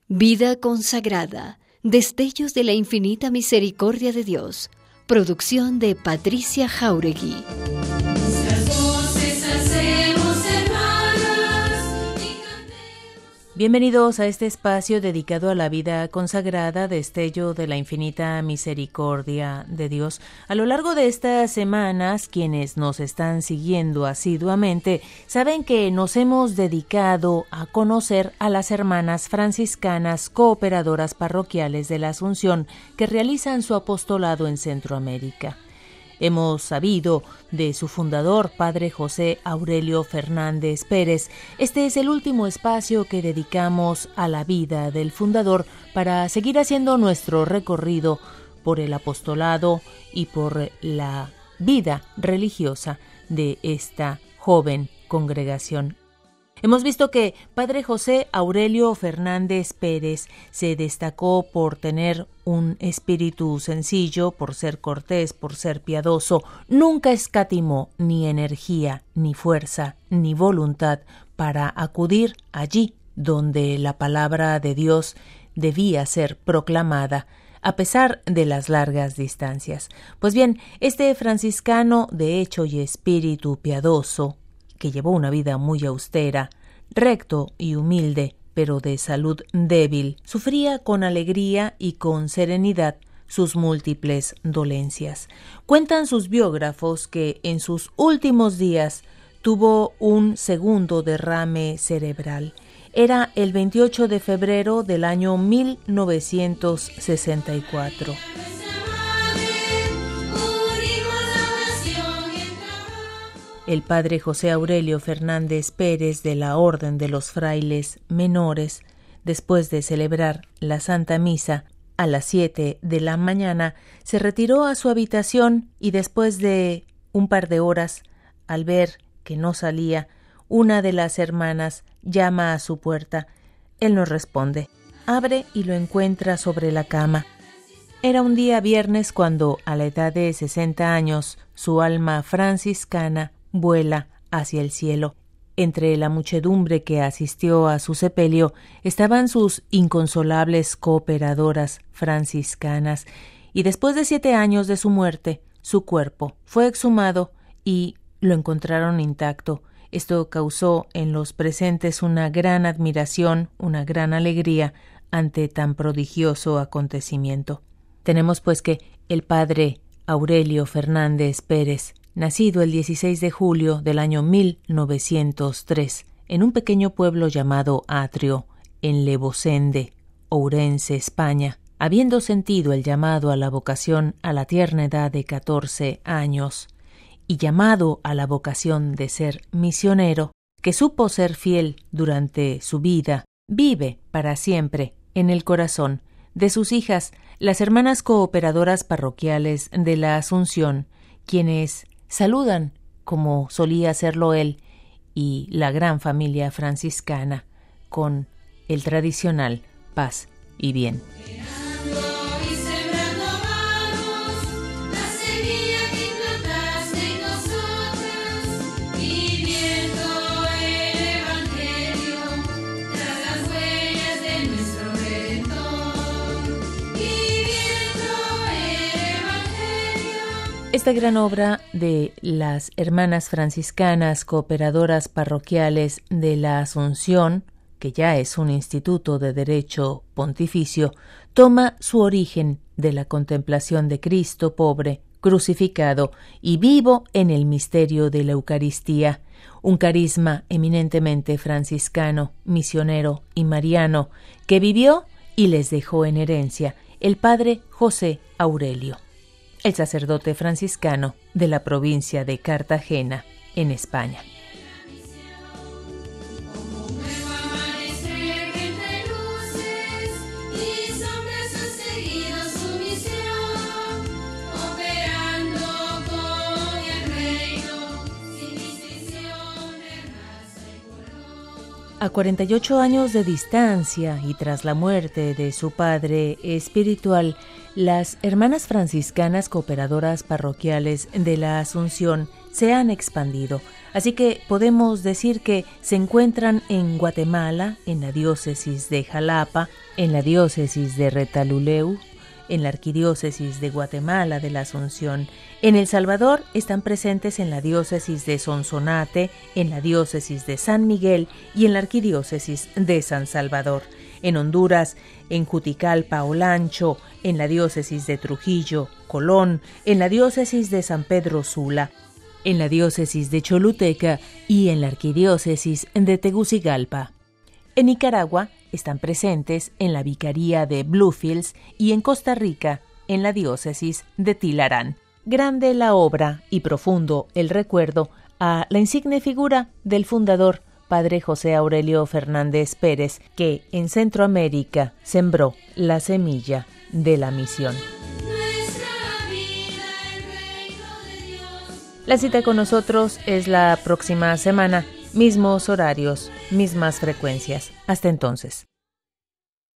Vida consagrada, destellos de la infinita misericordia de Dios. Producción de Patricia Jáuregui. Bienvenidos a este espacio dedicado a la vida consagrada, destello de la infinita misericordia de Dios. A lo largo de estas semanas, quienes nos están siguiendo asiduamente saben que nos hemos dedicado a conocer a las hermanas franciscanas cooperadoras parroquiales de la Asunción que realizan su apostolado en Centroamérica. Hemos sabido de su fundador, Padre José Aurelio Fernández Pérez. Este es el último espacio que dedicamos a la vida del fundador para seguir haciendo nuestro recorrido por el apostolado y por la vida religiosa de esta joven congregación. Hemos visto que Padre José Aurelio Fernández Pérez se destacó por tener un espíritu sencillo, por ser cortés, por ser piadoso. Nunca escatimó ni energía, ni fuerza, ni voluntad para acudir allí donde la palabra de Dios debía ser proclamada, a pesar de las largas distancias. Pues bien, este franciscano de hecho y espíritu piadoso, que llevó una vida muy austera, recto y humilde, pero de salud débil, sufría con alegría y con serenidad sus múltiples dolencias. Cuentan sus biógrafos que en sus últimos días tuvo un segundo derrame cerebral. Era el 28 de febrero del año 1964. El padre José Aurelio Fernández Pérez de la Orden de los Frailes Menores, después de celebrar la Santa Misa a las 7 de la mañana, se retiró a su habitación y después de un par de horas, al ver que no salía, una de las hermanas llama a su puerta. Él no responde. Abre y lo encuentra sobre la cama. Era un día viernes cuando, a la edad de 60 años, su alma franciscana vuela hacia el cielo. Entre la muchedumbre que asistió a su sepelio estaban sus inconsolables cooperadoras franciscanas, y después de 7 años de su muerte, su cuerpo fue exhumado y lo encontraron intacto. Esto causó en los presentes una gran admiración, una gran alegría ante tan prodigioso acontecimiento. Tenemos pues que el padre Aurelio Fernández Pérez, nacido el 16 de julio del año 1903, en un pequeño pueblo llamado Atrio, en Lebosende, Ourense, España, habiendo sentido el llamado a la vocación a la tierna edad de 14 años, y llamado a la vocación de ser misionero, que supo ser fiel durante su vida, vive para siempre en el corazón de sus hijas, las hermanas cooperadoras parroquiales de la Asunción, quienes saludan, como solía hacerlo él, y la gran familia franciscana, con el tradicional paz y bien. Esta gran obra de las hermanas franciscanas cooperadoras parroquiales de la Asunción, que ya es un instituto de derecho pontificio, toma su origen de la contemplación de Cristo pobre, crucificado y vivo en el misterio de la Eucaristía, un carisma eminentemente franciscano, misionero y mariano, que vivió y les dejó en herencia el padre José Aurelio, el sacerdote franciscano de la provincia de Cartagena, en España. A 48 años de distancia y tras la muerte de su padre espiritual, las hermanas franciscanas cooperadoras parroquiales de la Asunción se han expandido, Así que podemos decir que se encuentran en Guatemala, en la diócesis de Jalapa, en la diócesis de Retalhuleu, en la arquidiócesis de Guatemala de la Asunción. En El Salvador están presentes en la diócesis de Sonsonate, en la diócesis de San Miguel y en la arquidiócesis de San Salvador. En Honduras, en Juticalpa, Olancho, en la diócesis de Trujillo, Colón, en la diócesis de San Pedro Sula, en la diócesis de Choluteca y en la arquidiócesis de Tegucigalpa. En Nicaragua están presentes en la vicaría de Bluefields y en Costa Rica, en la diócesis de Tilarán. Grande la obra y profundo el recuerdo a la insigne figura del fundador, Padre José Aurelio Fernández Pérez, que en Centroamérica sembró la semilla de la misión. La cita con nosotros es la próxima semana, mismos horarios, mismas frecuencias. Hasta entonces.